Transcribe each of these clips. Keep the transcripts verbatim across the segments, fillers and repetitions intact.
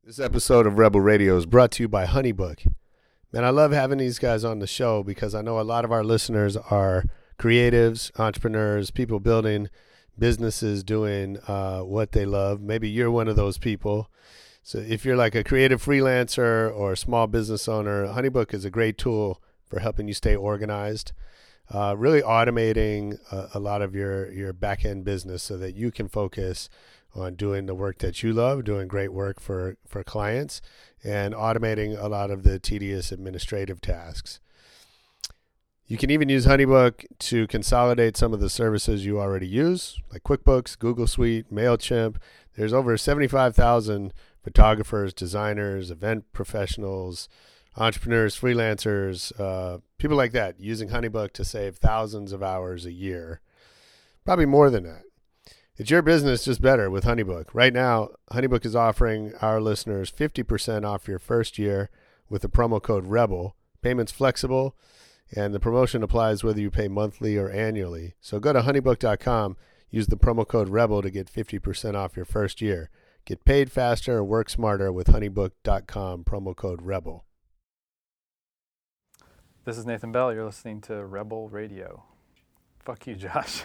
This episode of Rebel Radio is brought to you by HoneyBook. Man, I love having these guys on the show because I know a lot of our listeners are creatives, entrepreneurs, people building businesses, doing uh, what they love. Maybe you're one of those people. So if you're like a creative freelancer or a small business owner, HoneyBook is a great tool for helping you stay organized, uh, really automating a, a lot of your, your back-end business so that you can focus on doing the work that you love, doing great work for, for clients, and automating a lot of the tedious administrative tasks. You can even use HoneyBook to consolidate some of the services you already use, like QuickBooks, Google Suite, MailChimp. There's over seventy-five thousand photographers, designers, event professionals, entrepreneurs, freelancers, uh, people like that using HoneyBook to save thousands of hours a year, probably more than that. It's your business just better with HoneyBook. Right now, HoneyBook is offering our listeners fifty percent off your first year with the promo code REBEL. Payment's flexible, and the promotion applies whether you pay monthly or annually. So go to honeybook dot com, use the promo code REBEL to get fifty percent off your first year. Get paid faster or work smarter with honeybook dot com, promo code REBEL. This is Nathan Bell. You're listening to Rebel Radio. Fuck you, Josh.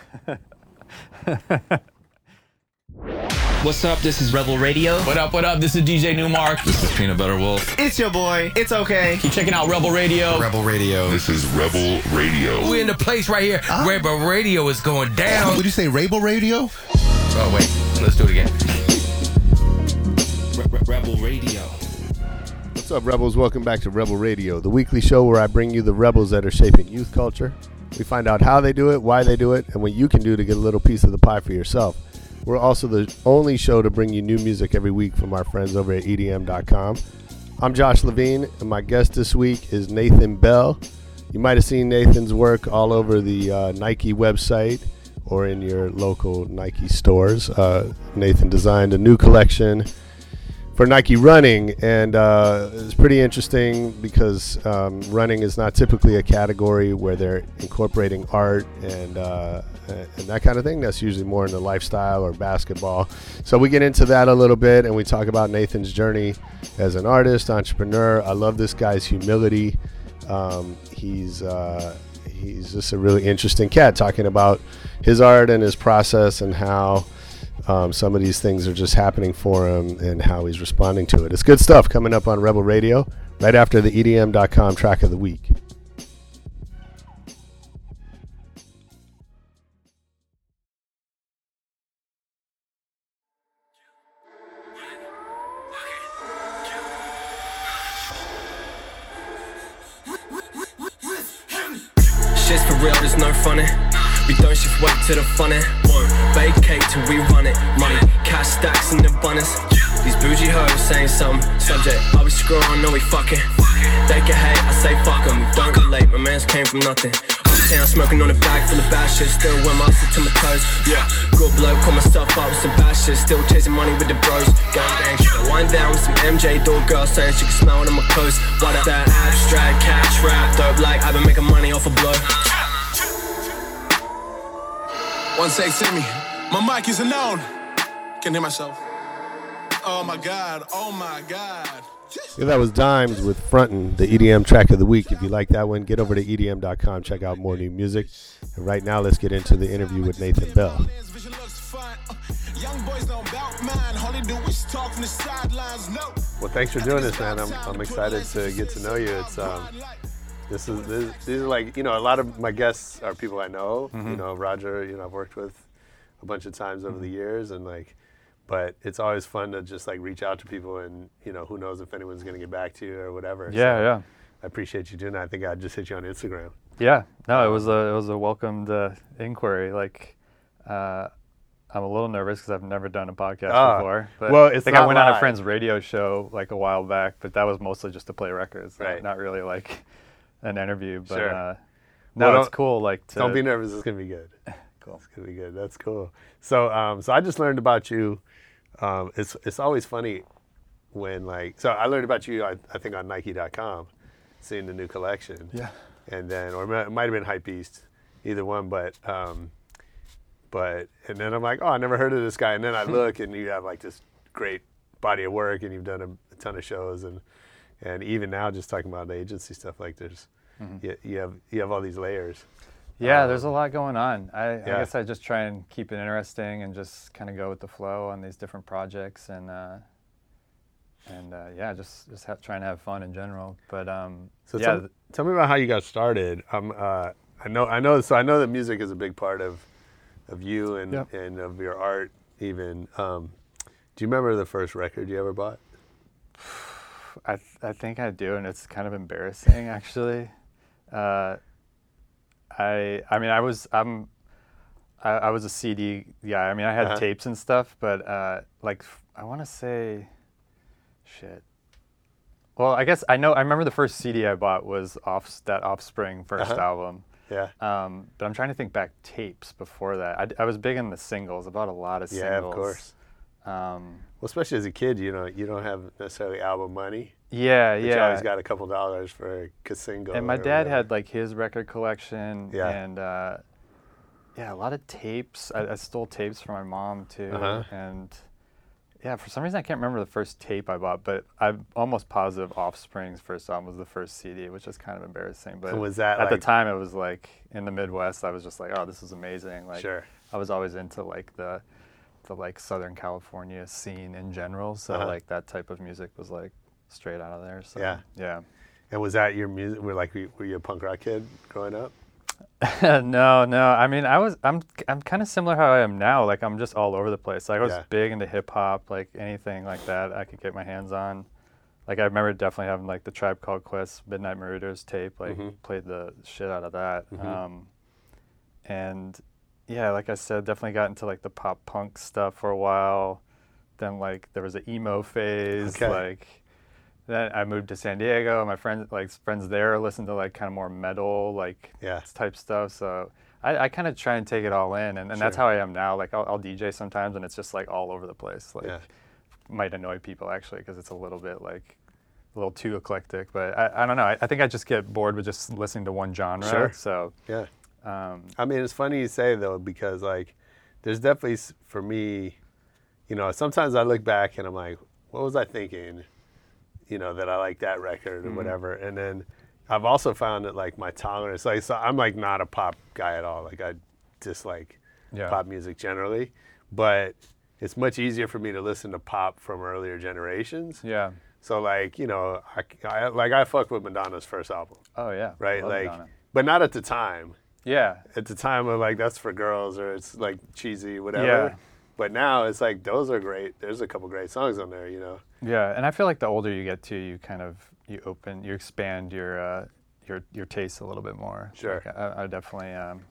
What's up? This is Rebel Radio. What up, what up? This is D J Newmark. This is Peanut Butter Wolf. It's your boy. It's okay. Keep checking out Rebel Radio. Rebel Radio. This is Rebel Radio. We're in the place right here. Huh? Rebel Radio is going down. Would you say Rebel Radio? Oh, wait. Let's do it again. Re- Re- Rebel Radio. What's up, Rebels? Welcome back to Rebel Radio, the weekly show where I bring you the rebels that are shaping youth culture. We find out how they do it, why they do it, and what you can do to get a little piece of the pie for yourself. We're also the only show to bring you new music every week from our friends over at E D M dot com. I'm Josh Levine, and my guest this week is Nathan Bell. You might have seen Nathan's work all over the uh, Nike website or in your local Nike stores. Uh, Nathan designed a new collection for Nike Running, and uh, it's pretty interesting because um, running is not typically a category where they're incorporating art and uh, and that kind of thing. That's usually more in the lifestyle or basketball. So we get into that a little bit, and we talk about Nathan's journey as an artist, entrepreneur. I love this guy's humility. Um, he's uh, he's just a really interesting cat, talking about his art and his process and how Um, some of these things are just happening for him and how he's responding to it. It's good stuff coming up on Rebel Radio right after the E D M dot com track of the week. Shit's for real, there's no funny. We don't shift weight to the funny. Vacate till we run it. Money, cash stacks in abundance. These bougie hoes saying something. Subject, are we screwing? No, we fucking. They can hate, I say fuck them. Don't relate, my mans came from nothing. Uptown smoking on a bag full of bad shit. Still wear my sit to my toes. Yeah, good bloke, call myself up with some bad shit. Still chasing money with the bros. Gang gang shit. Wind down with some M J door girl saying she can smell it on my clothes. What up? That abstract cash rap. Dope like I've been making money off a blow. One say to me, my mic isn't on. Can't hear myself. Oh my God, oh my God. Yeah, that was Dimes with Frontin', the E D M track of the week. If you like that one, get over to E D M dot com, check out more new music. And right now, let's get into the interview with Nathan Bell. Well, thanks for doing this, man. I'm, I'm excited to get to know you. It's um, this is this, these are like, you know, a lot of my guests are people I know. Mm-hmm. You know, Roger, you know, I've worked with a bunch of times over mm-hmm. the years, and like, but it's always fun to just like reach out to people, and you know, who knows if anyone's gonna get back to you or whatever. Yeah, so yeah. I appreciate you doing that. I think I just hit you on Instagram. Yeah, no, it was a it was a welcomed uh, inquiry. Like, uh, I'm a little nervous because I've never done a podcast uh, before. But well, it's I think not I went live. on a friend's radio show like a while back, but that was mostly just to play records, right? Not really like an interview. But sure. uh, no, well, it's cool. Like, to don't be nervous. It's gonna be good. Cool. It's gonna be good. That's cool. So, um, so I just learned about you. Um, it's it's always funny when like so I learned about you. I, I think on Nike dot com, seeing the new collection. Yeah. And then, or it might have been Hypebeast, either one. But um, but and then I'm like, oh, I never heard of this guy. And then I look, and you have like this great body of work, and you've done a, a ton of shows, and and even now, just talking about the agency stuff, like there's mm-hmm. you, you have you have all these layers. Yeah, um, there's a lot going on. I, yeah. I guess I just try and keep it interesting and just kind of go with the flow on these different projects, and uh, and uh, yeah, just just have, trying to have fun in general. But um, so yeah, tell, tell me about how you got started. Um, uh, I know I know so I know that music is a big part of of you and yep. and of your art even. Um, do you remember the first record you ever bought? I th- I think I do, and it's kind of embarrassing actually. Uh, I I mean I was I'm I, I was a C D guy. I mean I had uh-huh. tapes and stuff, but uh, like I want to say, shit. Well, I guess I know. I remember the first C D I bought was off that Offspring first uh-huh. album. Yeah. Um, but I'm trying to think back tapes before that. I, I was big in the singles. I bought a lot of singles. Yeah, of course. Um, well, especially as a kid, you know, you don't have necessarily album money. Yeah, but yeah. You always got a couple dollars for a single. And my dad whatever. had like his record collection. Yeah. And uh, yeah, a lot of tapes. I, I stole tapes from my mom too. Uh-huh. And yeah, for some reason I can't remember the first tape I bought, but I'm almost positive Offspring's first album was the first C D, which is kind of embarrassing. But and was that at like, the time it was like in the Midwest, I was just like, oh, this is amazing. Like sure. I was always into like the the like Southern California scene in general, so uh-huh. like that type of music was like straight out of there. So yeah, yeah. And was that your music? Were like were you a punk rock kid growing up? no, no. I mean, I was. I'm. I'm kind of similar how I am now. Like I'm just all over the place. Like, I was yeah. big into hip hop, like anything like that I could get my hands on. Like I remember definitely having like the Tribe Called Quest, Midnight Marauders tape. Like mm-hmm. played the shit out of that. Mm-hmm. Um, and yeah, like I said, definitely got into like the pop punk stuff for a while. Then like there was an emo phase. Okay. Like then I moved to San Diego. My friends, like friends there, listened to like kind of more metal, like yeah. type stuff. So I, I kind of try and take it all in, and, and sure. that's how I am now. Like I'll, I'll D J sometimes, and it's just like all over the place. Like yeah. might annoy people actually because it's a little bit like a little too eclectic. But I, I don't know. I, I think I just get bored with just listening to one genre. Sure. So yeah. Um, I mean, it's funny you say though, because like there's definitely for me, you know, sometimes I look back and I'm like, what was I thinking? You know, that I like that record or mm-hmm. whatever. And then I've also found that like my tolerance, like so I'm like not a pop guy at all. Like I dislike yeah. pop music generally, but it's much easier for me to listen to pop from earlier generations. Yeah. So like, you know, I, I like I fucked with Madonna's first album. Oh yeah. Right. Love Like, Madonna. but not at the time. Yeah. At the time of like that's for girls or it's like cheesy, whatever. Yeah. But now it's like those are great. There's a couple great songs on there, you know. Yeah, and I feel like the older you get too, you kind of you open, you expand your uh, your your taste a little bit more. Sure. Like I, I definitely um,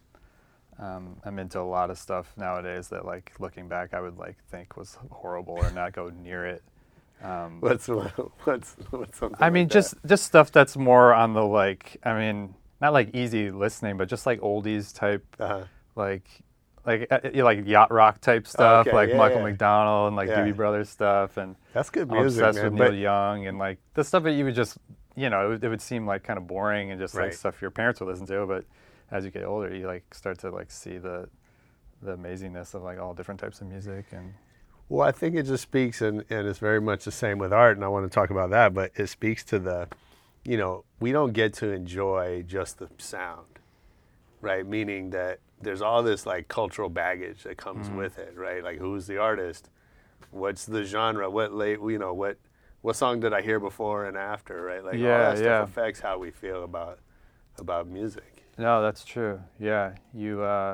um, I'm into a lot of stuff nowadays that like looking back I would like think was horrible or not go near it. Um, what's what's what's something? I mean, like just that? just stuff that's more on the like. I mean, not like easy listening, but just like oldies type, uh-huh. like. Like uh, you know, like yacht rock type stuff, okay, like yeah, Michael yeah. McDonald and like Yeah. Doobie Brothers stuff, and That's good I'm music, obsessed man. with But Neil Young and like the stuff that you would just, you know, it would, it would seem like kind of boring and just Right. like stuff your parents would listen to. But as you get older, you like start to like see the the amazingness of like all different types of music. And well, I think it just speaks, and, and it's very much the same with art, and I want to talk about that. But it speaks to the, you know, we don't get to enjoy just the sound, right? Meaning that there's all this like cultural baggage that comes mm-hmm. with it, right? Like who's the artist? What's the genre? What late, you know, what what song did I hear before and after, right? Like Yeah, all that stuff yeah. affects how we feel about about music. no, that's true. Yeah, you. Uh,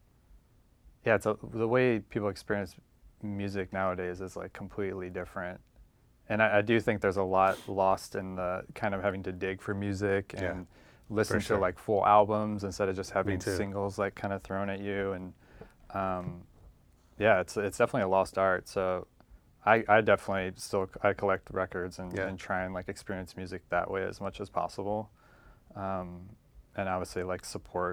yeah, it's a, the way people experience music nowadays is like completely different, and I, I do think there's a lot lost in the kind of having to dig for music and. Yeah. Listen sure. to like full albums instead of just having too. singles like kind of thrown at you, and um, yeah, it's it's definitely a lost art. So I, I definitely still I collect records and, Yeah. and try and like experience music that way as much as possible, um, and obviously like support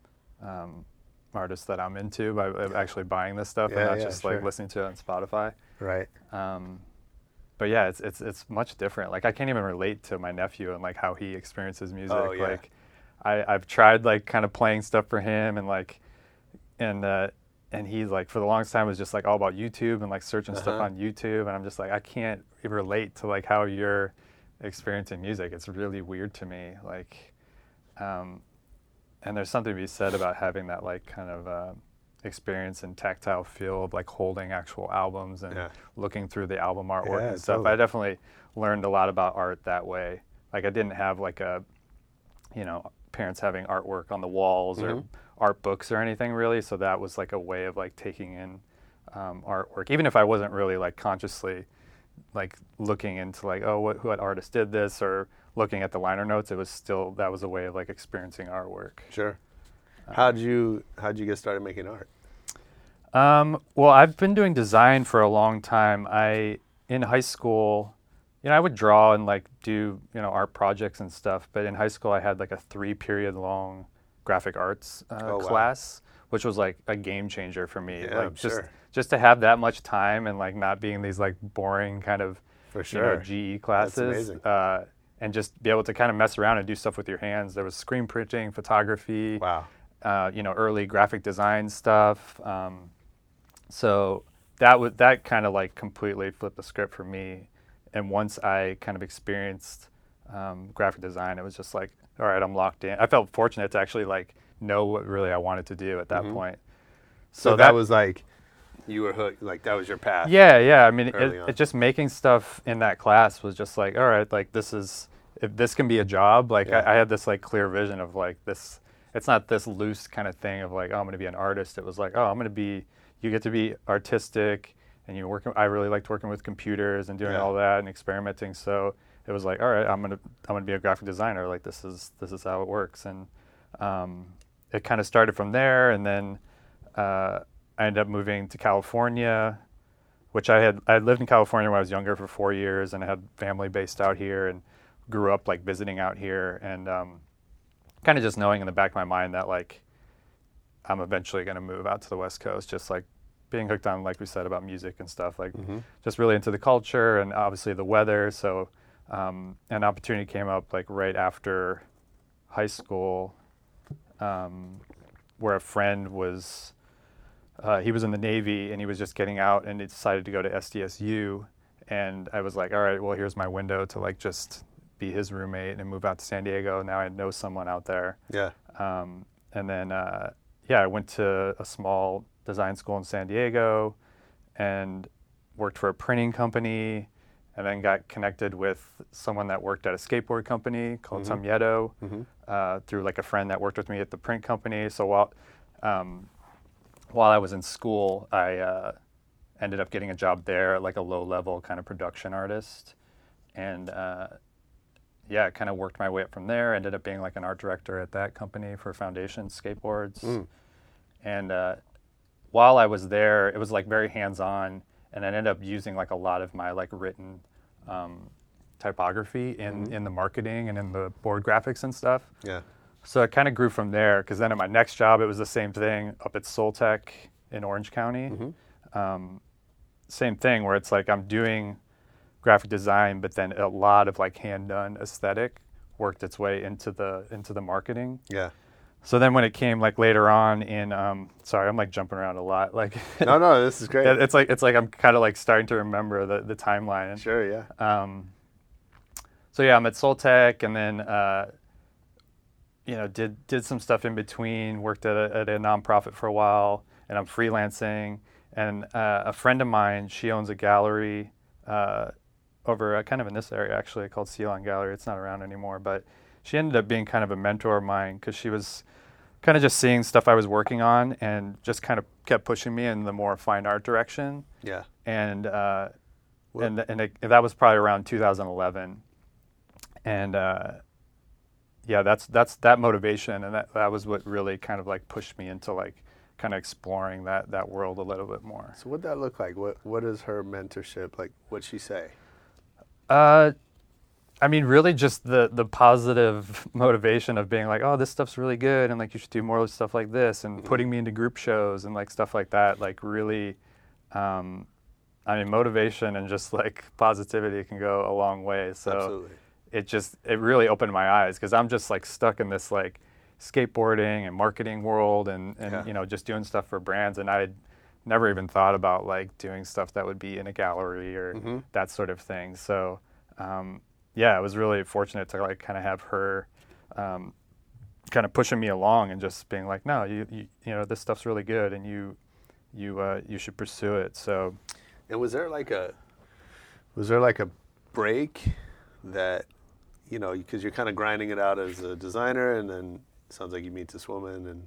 um, artists that I'm into by actually buying this stuff Yeah, and not yeah, just sure. like listening to it on Spotify. Right. Um, But yeah, it's it's it's much different. Like I can't even relate to my nephew and like how he experiences music. Oh, yeah. Like I, I've tried like kind of playing stuff for him and like and uh, and he like for the longest time was just like all about YouTube and like searching Uh-huh. stuff on YouTube, and I'm just like I can't relate to like how you're experiencing music. It's really weird to me. Like, um, and there's something to be said about having that like kind of uh, experience and tactile feel of like holding actual albums and Yeah. looking through the album artwork Yeah, and stuff. totally. I definitely learned a lot about art that way. Like I didn't have like a, you know, parents having artwork on the walls or art books or anything really. So that was like a way of like taking in um, artwork, even if I wasn't really like consciously like looking into like, oh, what, what artist did this or looking at the liner notes. It was still, that was a way of like experiencing artwork. Sure. How'd you how'd you get started making art? Um, well, I've been doing design for a long time. I, in high school, you know, I would draw and like do, you know, art projects and stuff. But in high school, I had like a three period long graphic arts uh, Oh, wow. class, which was like a game changer for me. Yeah, like I'm just, sure. just to have that much time and like not being these like boring kind of, For you sure. know, G E classes. amazing. Uh, and just be able to kind of mess around and do stuff with your hands. There was screen printing, photography, Wow. uh, you know, early graphic design stuff. Um, so that would that kind of like completely flipped the script for me. And once I kind of experienced um, graphic design, it was just like, all right, I'm locked in. I felt fortunate to actually like know what really I wanted to do at that point. So, that, was like you were hooked. Like that was your path. yeah, yeah. I mean, it, early on. it just making stuff in that class was just like, all right, like this is, if this can be a job, like Yeah. I, I had this like clear vision of like this, it's not this loose kind of thing of like, oh, I'm going to be an artist. It was like, oh, I'm going to be, you get to be artistic and you're working, I really liked working with computers and doing Yeah. all that and experimenting. So it was like, all right, I'm going to, I'm going to be a graphic designer. Like this is, this is how it works. And um, it kind of started from there. And then uh, I ended up moving to California, which I had I had lived in California when I was younger for four years, and I had family based out here, and grew up like visiting out here, and um, kind of just knowing in the back of my mind that like I'm eventually going to move out to the West Coast, just like being hooked on, like we said, about music and stuff, like just really into the culture and obviously the weather. So um, an opportunity came up like right after high school, um, where a friend was. Uh, he was in the Navy and he was just getting out and he decided to go to S D S U, and I was like, all right, well, here's my window to like just be his roommate and move out to San Diego. Now I know someone out there. Yeah. Um, and then, uh, yeah, I went to a small design school in San Diego and worked for a printing company, and then got connected with someone that worked at a skateboard company called Tomieto uh, through like a friend that worked with me at the print company. So while um, while I was in school, I uh, ended up getting a job there, like a low-level kind of production artist, and uh, yeah, I kind of worked my way up from there. Ended up being like an art director at that company for Foundation Skateboards, and uh, while I was there, it was like very hands-on, and I ended up using like a lot of my like written um, typography in in the marketing and in the board graphics and stuff. Yeah. So it kind of grew from there, because then at my next job, it was the same thing up at Soltech in Orange County. Um, same thing where it's like I'm doing graphic design, but then a lot of like hand-done aesthetic worked its way into the into the marketing. Yeah. So then when it came like later on in, um, sorry, I'm like jumping around a lot. Like No, no, this is great. it- it's like it's like I'm kind of like starting to remember the the timeline. Sure. Yeah. Um, so yeah, I'm at Soltech, and then uh, you know did did some stuff in between. Worked at a, at a nonprofit for a while, and I'm freelancing. And uh, a friend of mine, she owns a gallery uh, over uh, kind of in this area actually called Ceylon Gallery. It's not around anymore, but she ended up being kind of a mentor of mine, because she was kind of just seeing stuff I was working on and just kind of kept pushing me in the more fine art direction. Yeah. And uh, and and, it, and that was probably around two thousand eleven, and uh, yeah, that's that's that motivation, and that that was what really kind of like pushed me into like kind of exploring that that world a little bit more. So what'd that look like? What What is her mentorship like? What'd she say? Uh, I mean, really just the the positive motivation of being like, oh, this stuff's really good, and like you should do more stuff like this, and putting me into group shows and like stuff like that. Like really, um, I mean, motivation and just like positivity can go a long way. So Absolutely. it just it really opened my eyes, because I'm just like stuck in this like skateboarding and marketing world and, and Yeah. you know, just doing stuff for brands. And I had never even thought about like doing stuff that would be in a gallery or Mm-hmm. that sort of thing. So um, yeah, I was really fortunate to like kind of have her um, kind of pushing me along and just being like, no, you, you you know, this stuff's really good and you you uh, you should pursue it. So And was there like a was there like a break that, you know, because you're kind of grinding it out as a designer, and then it sounds like you meet this woman, and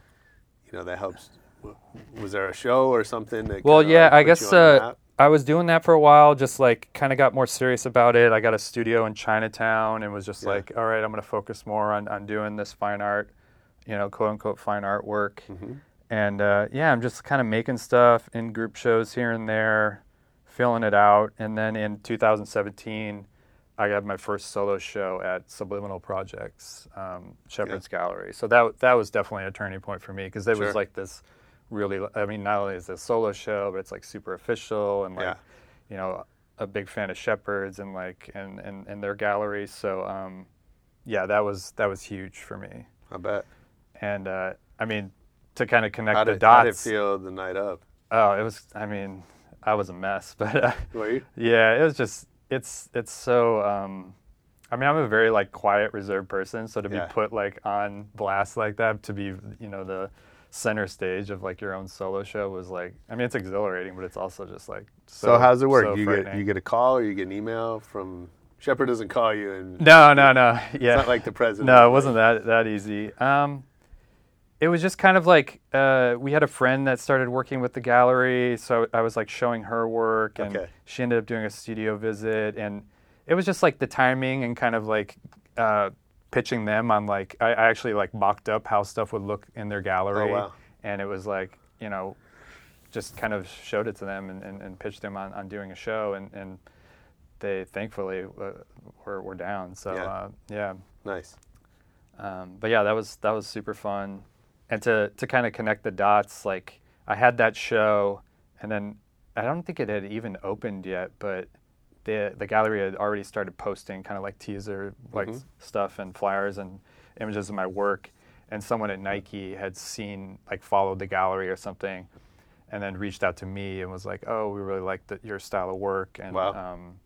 you know that helps. W- Was there a show or something that? Well, kinda, yeah, like, I put guess you on the uh, map? I was doing that for a while, just like kind of got more serious about it. I got a studio in Chinatown and was just Yeah. like, all right, I'm going to focus more on, on doing this fine art, you know, quote unquote fine art work. Mm-hmm. And uh, yeah, I'm just kind of making stuff in group shows here and there, filling it out. And then in two thousand seventeen, I got my first solo show at Subliminal Projects, um, Shepherd's Gallery. So that that was definitely a turning point for me because it Sure. was like this really, I mean, not only is it a solo show, but it's like super official and like, Yeah. you know, a big fan of Shepherd's and like, and, and, and their gallery. So um, yeah, that was, that was huge for me. I bet. And uh, I mean, to kind of connect How the did, how did it dots. feel the night up? Oh, it was, I mean, I was a mess, but uh, Were you? yeah, it was just, it's, it's so, um, I mean, I'm a very like quiet, reserved person. So to be Yeah. put like on blast like that, to be, you know, the center stage of like your own solo show was like, I mean, it's exhilarating, but it's also just like, so, So, how's it work? so you get frightening. you get a call or you get an email from Shepherd doesn't call you and No, no, no. Yeah. it's not like the president. No, it wasn't that that easy. Um, it was just kind of like uh, we had a friend that started working with the gallery, so I was like showing her work, and Okay. she ended up doing a studio visit, and it was just like the timing and kind of like uh, pitching them on like I, I actually like mocked up how stuff would look in their gallery, Oh, wow. and it was like you know just kind of showed it to them and, and, and pitched them on, on doing a show, and, and they thankfully uh, were were down. So Yeah. uh, yeah. Nice. Um, but yeah, that was that was super fun, and to to kind of connect the dots. Like I had that show, and then I don't think it had even opened yet, but the the gallery had already started posting kind of like teaser like Mhm. stuff and flyers and images of my work. And someone at Nike had seen like followed the gallery or something, and then reached out to me and was like, "Oh, we really like the, your style of work, and Wow. um,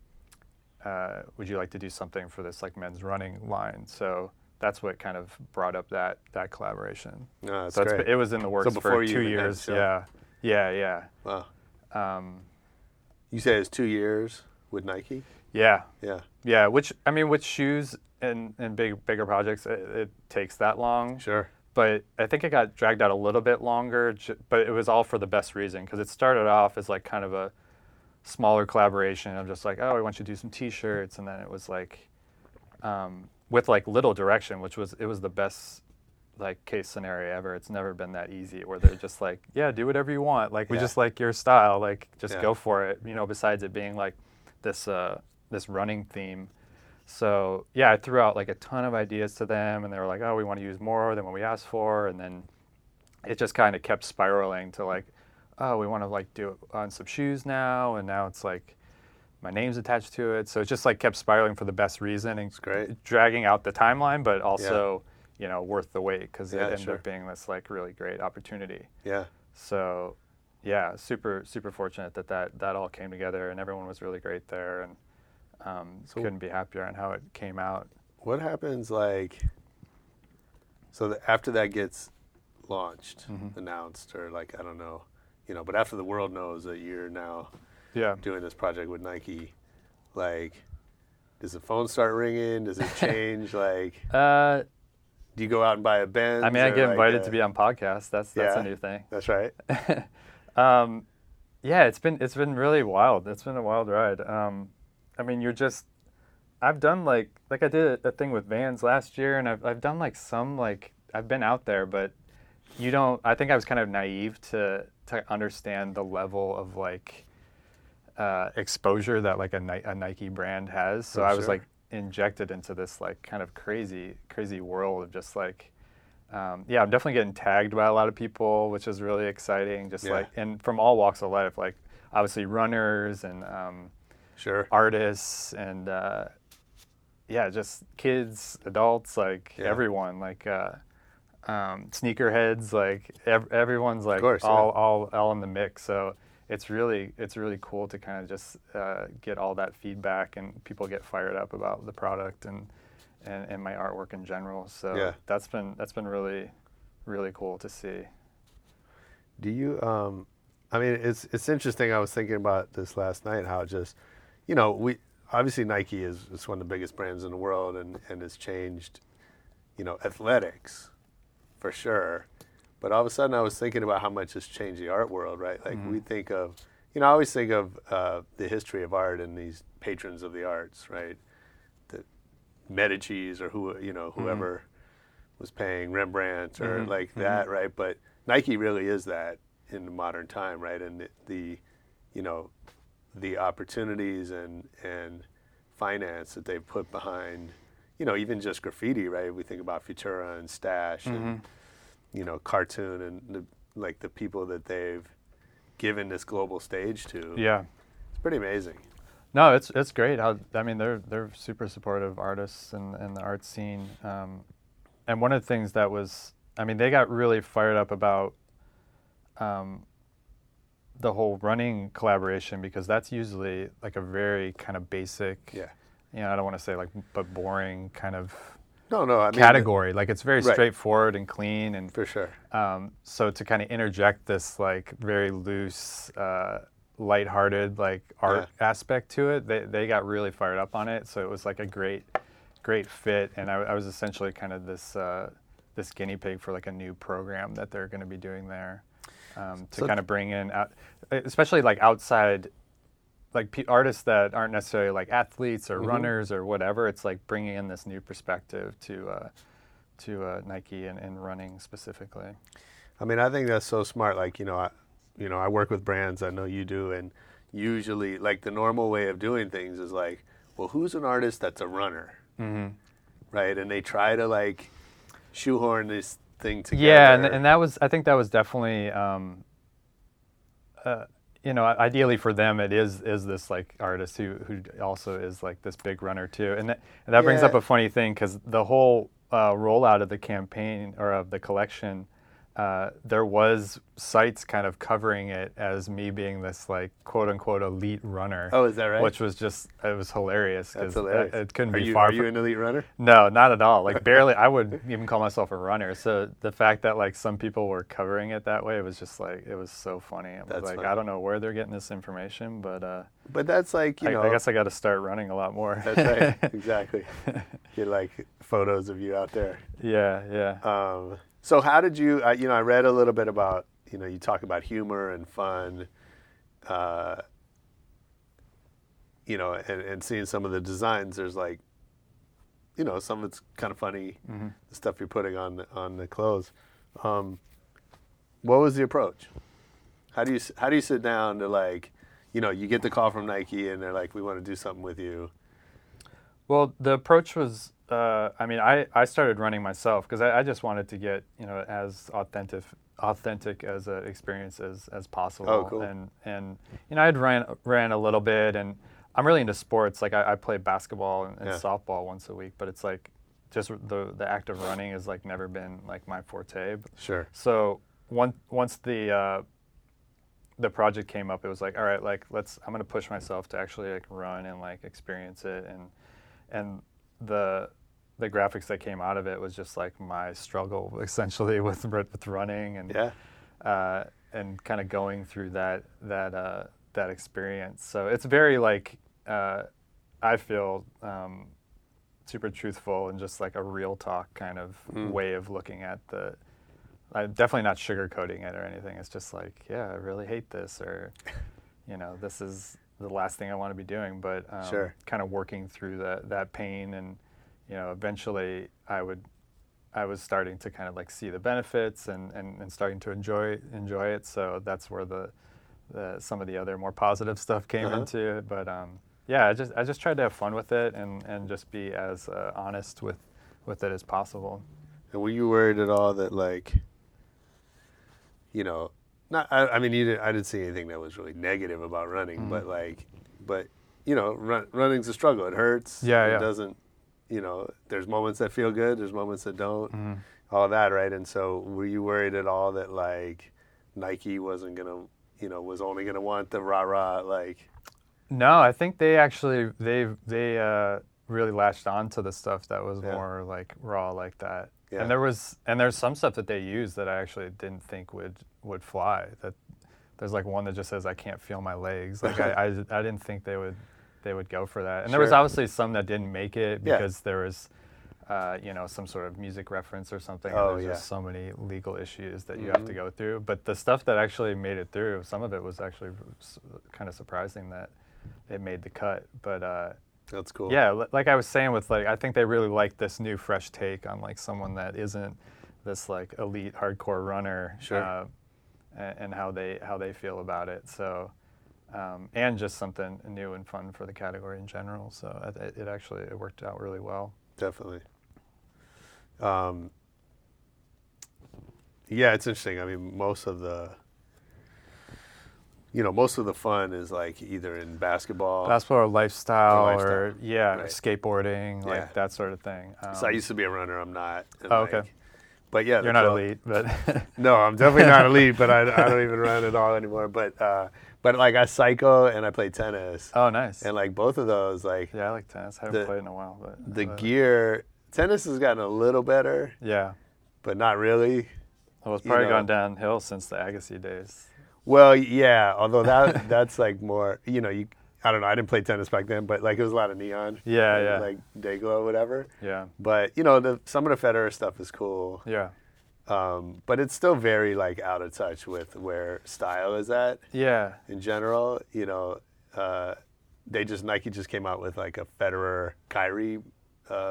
uh, would you like to do something for this like men's running line?" So that's what kind of brought up that that collaboration. No, that's so great. It's, it was in the works before for you two even had the years. show. Yeah, yeah, yeah, Wow. um, You say it's two years with Nike? yeah, Yeah. yeah. Which I mean, with shoes and and big bigger projects, it, it takes that long. Sure. But I think it got dragged out a little bit longer, j- but it was all for the best reason, because it started off as like kind of a smaller collaboration of just like, oh, I want you to do some T-shirts, and then it was like um, with like little direction, which was it was the best like case scenario ever. It's never been that easy where they're just like, yeah, do whatever you want, like we Yeah. just like your style, like just Yeah. go for it. You know, besides it being like this uh, this running theme. So yeah, I threw out like a ton of ideas to them, and they were like, "Oh, we want to use more than what we asked for," and then it just kind of kept spiraling to like, "Oh, we want to like do it on some shoes now," and now it's like my name's attached to it. So it just like kept spiraling for the best reason and great. dragging out the timeline, but also you know worth the wait because Yeah, it ended sure. up being this like really great opportunity. Yeah. So yeah, super super fortunate that that that all came together, and everyone was really great there, and um, So- couldn't be happier on how it came out. What happens like so that after that gets launched, Mm-hmm. announced, or like I don't know, you know, but after the world knows that you're now Yeah. doing this project with Nike, like does the phone start ringing? Does it change? like Uh, do you go out and buy a Benz? I mean, I or get like invited a- to be on podcasts. That's that's Yeah. a new thing. That's right. Um, yeah, it's been it's been really wild. It's been a wild ride. Um, I mean, you're just I've done like like I did a thing with Vans last year, and I've I've done like some like I've been out there, but you don't. I think I was kind of naive to to understand the level of like uh, exposure that like a, Ni- a Nike brand has. So Oh, I was sure. like injected into this like kind of crazy crazy world of just like. Um, yeah, I'm definitely getting tagged by a lot of people, which is really exciting. Just Yeah. like, and from all walks of life, like obviously runners and um, Sure. artists and uh, yeah, just kids, adults, like Yeah. everyone. Like, uh, um, sneakerheads, like ev- everyone's like course, all, yeah. all all in the mix. So it's really it's really cool to kind of just uh, get all that feedback, and people get fired up about the product and and, and my artwork in general. So Yeah. that's been that's been really really cool to see. Do you? Um, I mean, it's it's interesting. I was thinking about this last night. How just, you know, we obviously Nike is, is one of the biggest brands in the world, and and has changed, you know, athletics, for sure. But all of a sudden, I was thinking about how much it's changed the art world, right? Like Mm-hmm. we think of, you know, I always think of uh, the history of art and these patrons of the arts, right? The Medici's or who, you know, whoever was paying Rembrandt or Mhm. like Mhm. that, right? But Nike really is that in the modern time, right? And the, the you know, the opportunities and and finance that they've put behind, you know, even just graffiti, right? We think about Futura and Stash and, you know, Cartoon and the, like the people that they've given this global stage to. Yeah. It's pretty amazing. No, it's it's great. How, I mean, they're they're super supportive artists in, in the art scene. Um, and one of the things that was, I mean, they got really fired up about um, the whole running collaboration, because that's usually like a very kind of basic, Yeah. you know, I don't want to say like, but boring kind of No, no, I mean, category. Like it's very Right. straightforward and clean, and for sure. um, so to kind of interject this like very loose, uh, lighthearted like art aspect to it, they they got really fired up on it. So it was like a great, great fit, and I, I was essentially kind of this uh, this guinea pig for like a new program that they're going to be doing there, um, to So- kind of bring in, out, especially like outside, like p- artists that aren't necessarily like athletes or Mhm. runners or whatever. It's like bringing in this new perspective to uh, to uh, Nike and, and running specifically. I mean, I think that's so smart. Like, you know, I, you know, I work with brands. I know you do, and usually, like, the normal way of doing things is like, well, who's an artist that's a runner, Mm-hmm. right? And they try to like shoehorn this thing together. Yeah, and, and that was, I think that was definitely, um, uh, you know, ideally for them, it is is this like artist who who also is like this big runner too, and that and that brings Yeah. up a funny thing, because the whole uh, rollout of the campaign or of the collection, uh, there was sites kind of covering it as me being this like quote unquote elite runner. Oh, is that right? Which was just, it was hilarious, That's because hilarious. it couldn't are be you, far Are from. you an elite runner? No, not at all. Like barely. I would even call myself a runner. So the fact that like some people were covering it that way, it was just like, it was so funny. I was That's like, funny. I don't know where they're getting this information, but uh, But that's like, you I, know. I guess I got to start running a lot more. That's right. Exactly. Get like photos of you out there. Yeah, yeah. Um, so how did you, uh, you know, I read a little bit about, you know, you talk about humor and fun, uh, you know, and, and seeing some of the designs, there's like, you know, some of it's kind of funny, Mm-hmm. the stuff you're putting on the, on the clothes. Um, what was the approach? How do you, s- how do you sit down to like, you know, you get the call from Nike and they're like, we want to do something with you. Well, the approach was, uh, I mean, I, I started running myself because I, I just wanted to get, you know, as authentic authentic as an experience as, as possible. Oh, cool. And, and, you know, I'd ran, ran a little bit, and I'm really into sports. Like I, I play basketball and, and Yeah. softball once a week, but it's like just the, the act of running has like never been like my forte. Sure. So one, once the, uh, the project came up, it was like, all right, like let's, I'm going to push myself to actually like run and like experience it. And, and the, the graphics that came out of it was just like my struggle essentially with with running and Yeah. uh, and kind of going through that that uh, that experience. So it's very like uh, I feel um, super truthful and just like a real talk kind of Mm. way of looking at the. I'm definitely not sugarcoating it or anything. It's just like, yeah, I really hate this, or you know, this is the last thing I want to be doing. But um, Sure. kind of working through that that pain, and you know, eventually I would, I was starting to kind of like see the benefits and, and, and starting to enjoy enjoy it. So that's where the, the some of the other more positive stuff came Uh-huh. into it. But um, yeah, I just I just tried to have fun with it and, and just be as uh, honest with, with it as possible. And were you worried at all that like, you know, not, I, I mean, you didn't, I didn't see anything that was really negative about running, Mm-hmm. but like, but you know, run, running's a struggle. It hurts. Yeah, it yeah. doesn't, you know, there's moments that feel good. There's moments that don't. Mm-hmm. all that, right? And so were you worried at all that like Nike wasn't gonna, you know, was only gonna want the rah rah like? No, I think they actually they they uh, really latched on to the stuff that was Yeah. more like raw like that. Yeah. And there was and there's some stuff that they used that I actually didn't think would would fly. That there's like one that just says I can't feel my legs. Like I, I I didn't think they would they would go for that. And there was Sure. obviously some that didn't make it Yeah. because there was uh, you know, some sort of music reference or something. Oh, and there's yeah. just so many legal issues that you Mhm. have to go through. But the stuff that actually made it through, some of it was actually s- kind of surprising that it made the cut. But uh, That's cool. yeah, li- like I was saying with like, I think they really like this new fresh take on like someone that isn't this like elite hardcore runner. Sure. Uh, and, and how they how they feel about it. So, um, and just something new and fun for the category in general. So it, it actually it worked out really well. Definitely. Um, yeah, it's interesting. I mean, most of the, you know, most of the fun is like either in basketball. Basketball or lifestyle, Or or, lifestyle, yeah, right. skateboarding, Yeah. like that sort of thing. Um, So I used to be a runner. I'm not. And Oh, like- okay. But yeah, You're the not club- elite, but No, I'm definitely not elite. But I, I don't even run at all anymore. But uh, but like I cycle and I play tennis. oh, nice. And like both of those, like Yeah, I like tennis. I haven't the- played in a while, but the but- gear, tennis has gotten a little better, Yeah, but not really. well, it's you probably know- gone downhill since the Agassi days. Well, yeah. Although that that's like more, you know, you. I don't know. I didn't play tennis back then, but like it was a lot of neon. Yeah, like, yeah. Like Dayglow, whatever. Yeah, But you know, the some of the Federer stuff is cool. yeah, Um, but it's still very like out of touch with where style is at yeah, in general. You know, uh, they just Nike just came out with like a Federer Kyrie uh,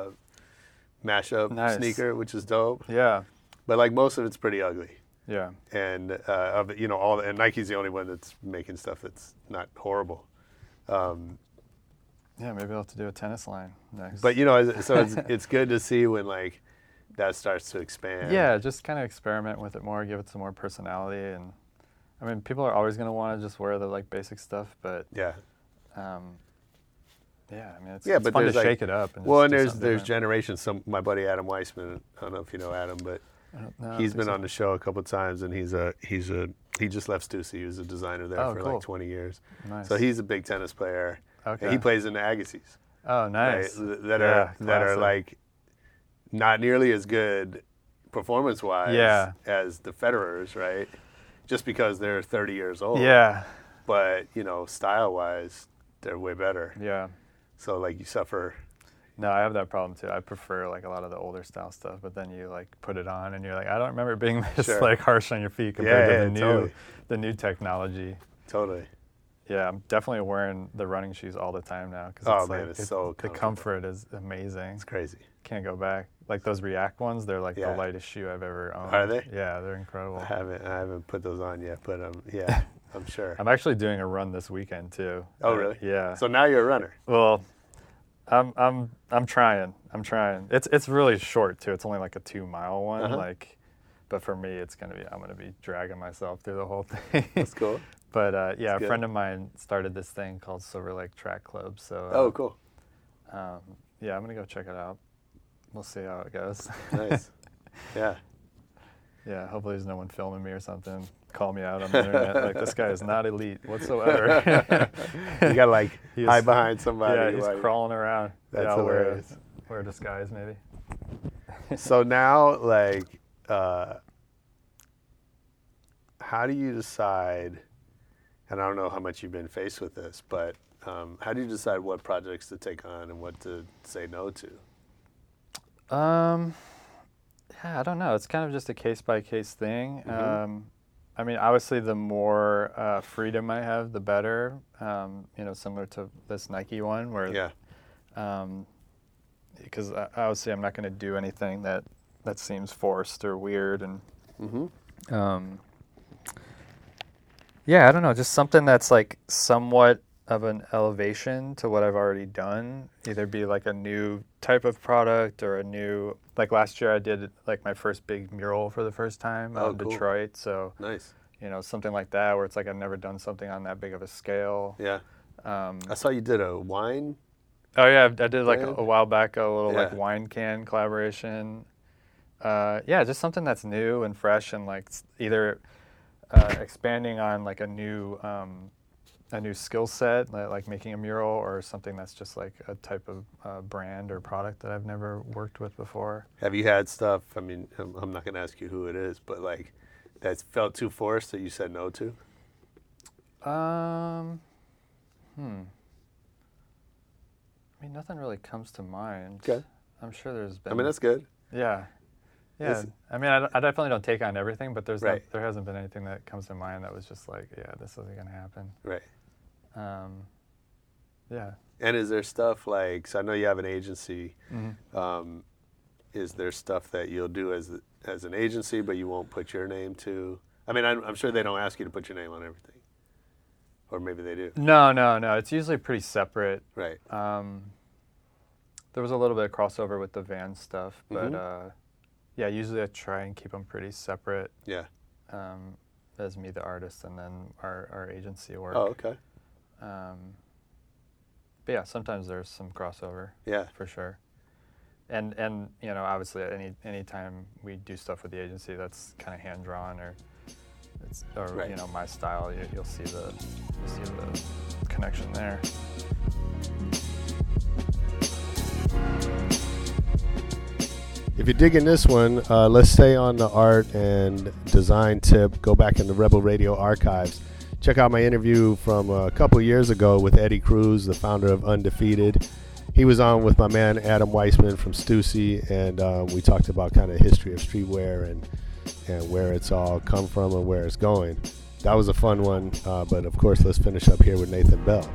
mashup Nice. sneaker, which is dope. yeah, But like most of it's pretty ugly. yeah. And uh, of it, you know, all and Nike's the only one that's making stuff that's not horrible. Um, Yeah, maybe I'll have to do a tennis line next. but you know, it's- so it's it's good to see when like that starts to expand. yeah, just kind of experiment with it more, give it some more personality, and I mean, people are always gonna want to just wear the like basic stuff, but Yeah. um, yeah, I mean, it's, Yeah, it's but fun to there's, like- shake it up. And Well, just and do there's something there's different. generations. Some my buddy Adam Weissman. I don't know if you know Adam, but I don't- no, I don't he's think been so. on the show a couple times, and he's a he's a he just left Stussy. He was a designer there Oh, for cool. like twenty years. Nice. So he's a big tennis player. Okay. And he plays in the Agassiz. Oh, nice. Right? That Yeah, are that are classic. like not nearly as good performance wise Yeah. as the Federers, right? Just because they're thirty years old. Yeah, But you know, style wise, they're way better. yeah. So like you suffer. No, I have that problem too. I prefer like a lot of the older style stuff, but then you like put it on and you're like, I don't remember it being this Sure. like harsh on your feet compared Yeah, to yeah, the new totally. the new technology. Totally. Yeah, I'm definitely wearing the running shoes all the time now because Oh, it's man, like it's it- so the comfortable. comfort is amazing. It's crazy. Can't go back. Like those React ones, they're like Yeah. the lightest shoe I've ever owned. Are they? Yeah, they're incredible. I haven't I haven't put those on yet, but um yeah, I'm sure. I'm actually doing a run this weekend too. Oh, Uh, really? Yeah. So now you're a runner. Well, I'm I'm I'm trying. I'm trying. It's it's really short too. It's only like a two mile one. Uh-huh. Like, but for me, it's gonna be I'm gonna be dragging myself through the whole thing. That's cool. But uh, yeah, a good. friend of mine started this thing called Silver Lake Track Club. So uh, Oh, cool. um, yeah, I'm gonna go check it out. We'll see how it goes. Nice. Yeah. Yeah, hopefully there's no one filming me or something. Call me out on the internet. Like, this guy is not elite whatsoever. You gotta like He is- hide behind somebody. Yeah, he's like- crawling around. That's yeah, I'll wear a, hilarious. wear a disguise maybe. So now, like, uh, how do you decide? And I don't know how much you've been faced with this, but um, how do you decide what projects to take on and what to say no to? Um, yeah, I don't know. It's kind of just a case by case thing. Mhm. Um, I mean, obviously, the more uh, freedom I have, the better. Um, you know, similar to this Nike one, where Yeah. um, because I- obviously I'm not going to do anything that that seems forced or weird, and Mm-hmm. um, yeah, I don't know, just something that's like somewhat of an elevation to what I've already done. Either be like a new type of product or a new, like last year I did like my first big mural for the first time out Oh, in cool. Detroit. So, Nice. you know, something like that where it's like I've never done something on that big of a scale. Yeah. Um, I saw you did a wine. oh yeah, I did like a, Brand? a while back a little like Yeah. wine can collaboration. Uh, yeah, just something that's new and fresh, and like s- either uh, expanding on like a new um, a new skill set, like, like making a mural, or something that's just like a type of uh, brand or product that I've never worked with before. Have you had stuff, I mean, I'm, I'm not going to ask you who it is, but like that's felt too forced that you said no to? Um, hmm. I mean, nothing really comes to mind. Okay. I'm sure there's been. I mean, that's good. Yeah. Yeah. Is- I mean, I, I definitely don't take on everything, but there's Right. no, there hasn't been anything that comes to mind that was just like, yeah, this isn't going to happen. Right. Um, yeah. And is there stuff like, so I know you have an agency, Mm-hmm. um, is there stuff that you'll do as as an agency, but you won't put your name to? I mean, I'm, I'm sure they don't ask you to put your name on everything. Or maybe they do. No, no, no. It's usually pretty separate. Right. Um, there was a little bit of crossover with the van stuff, but Mhm. uh, yeah, usually I try and keep them pretty separate. Yeah. Um, as me, the artist, and then our, our agency work. Oh, okay. Um, but yeah, sometimes there's some crossover. Yeah. For sure. And and you know, obviously, any any time we do stuff with the agency that's kind of hand drawn or it's or Right. you know my style, you, you'll see the you'll see the connection there. If you're digging this one, uh, let's stay on the art and design tip. Go back in the Rebel Radio archives. Check out my interview from a couple years ago with Eddie Cruz, the founder of Undefeated. He was on with my man Adam Weissman from Stussy, and uh, we talked about kind of history of streetwear and and where it's all come from and where it's going. That was a fun one, uh, but of course, let's finish up here with Nathan Bell.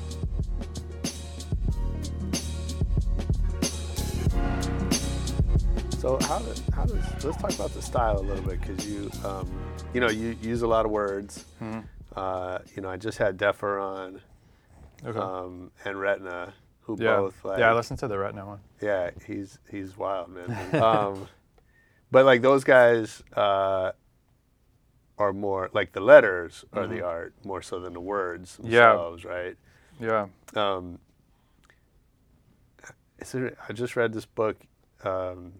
So how does, how does let's talk about the style a little bit, because you um, you know you use a lot of words. Mm-hmm. Uh, you know, I just had Deffer on Okay. um, and Retina, who yeah. both like yeah, I listened to the Retina one. yeah he's he's wild, man. um, but like those guys uh, are more like the letters are Mm-hmm. the art more so than the words Yeah. themselves, right? Yeah. Um, is there, I just read this book, um,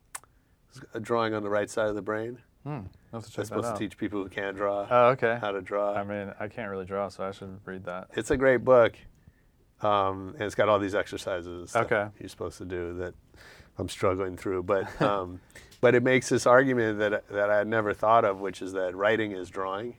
A Drawing on the Right Side of the Brain. Hmm. I'll have to check That's that supposed out. to teach people who can't draw Oh, okay. how to draw. I mean, I can't really draw, so I should read that. It's a great book, um, and it's got all these exercises and stuff Okay. you're supposed to do that I'm struggling through. But um, but it makes this argument that that I had never thought of, which is that writing is drawing.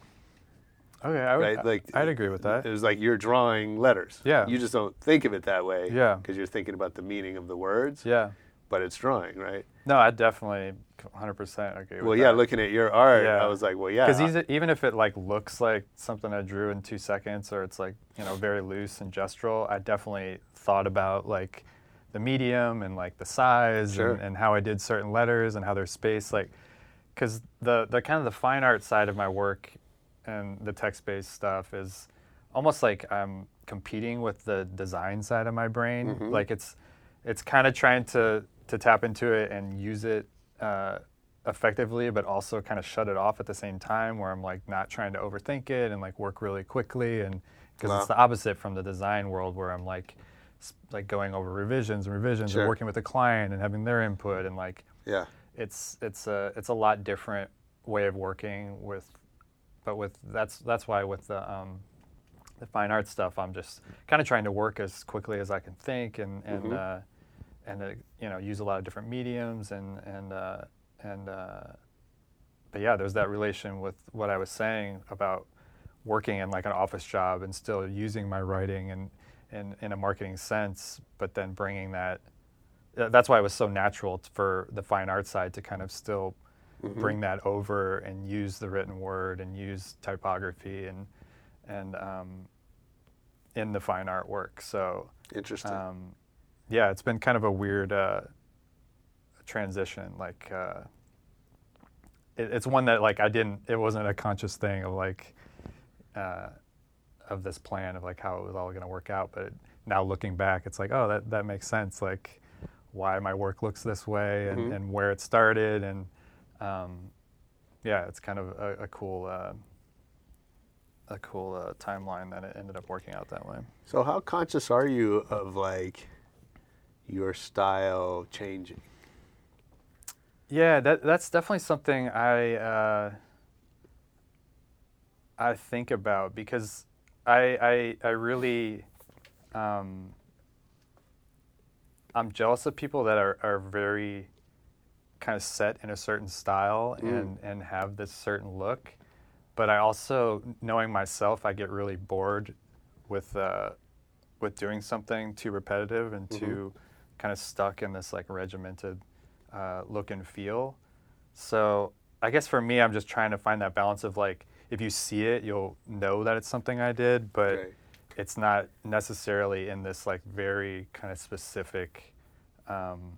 Okay, I would, Right, like I'd agree with that. It was like you're drawing letters. Yeah. You just don't think of it that way. Yeah. Because you're thinking about the meaning of the words. Yeah. But it's drawing, right? No, I definitely one hundred percent agree with Well, that. yeah. Looking at your art, Yeah. I was like, well, yeah. Because even if it like looks like something I drew in two seconds, or it's like you know very loose and gestural, I definitely thought about like the medium and like the size Sure. and, and how I did certain letters and how they're spaced. Like, because the the kind of the fine art side of my work and the text-based stuff is almost like I'm competing with the design side of my brain. Mm-hmm. Like it's it's kind of trying to to tap into it and use it uh, effectively, but also kind of shut it off at the same time, where I'm like not trying to overthink it and like work really quickly, and because Wow. it's the opposite from the design world, where I'm like s- like going over revisions and revisions Sure. and working with the client and having their input, and like yeah. it's it's a it's a lot different way of working with, but with that's that's why with the um, the fine art stuff, I'm just kind of trying to work as quickly as I can think, and and Mhm. uh, and uh, you know use a lot of different mediums, and and uh, and uh, but yeah, there's that relation with what I was saying about working in like an office job and still using my writing and in in a marketing sense, but then bringing that. Uh, that's why it was so natural t- for the fine art side to kind of still Mm-hmm. bring that over and use the written word and use typography and and um, in the fine art work. So Interesting. um, yeah, it's been kind of a weird uh, transition. Like uh, it, it's one that like I didn't. It wasn't a conscious thing of like uh, of this plan of like how it was all going to work out. But now looking back, it's like, oh, that that makes sense. Like why my work looks this way and, Mhm. and where it started, and um, yeah, it's kind of a, a cool uh, a cool uh, timeline that it ended up working out that way. So how conscious are you of like your style changing? Yeah, that that's definitely something I uh, I think about because I I I really um, I'm jealous of people that are, are very kind of set in a certain style Mm. and, and have this certain look. But I also, knowing myself, I get really bored with uh, with doing something too repetitive and Mm-hmm. too kind of stuck in this like regimented uh, look and feel. So I guess for me, I'm just trying to find that balance of like, if you see it, you'll know that it's something I did, but Right. it's not necessarily in this like very kind of specific um,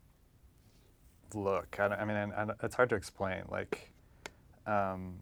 look. I, don't- I mean, and, and it's hard to explain. Like, um,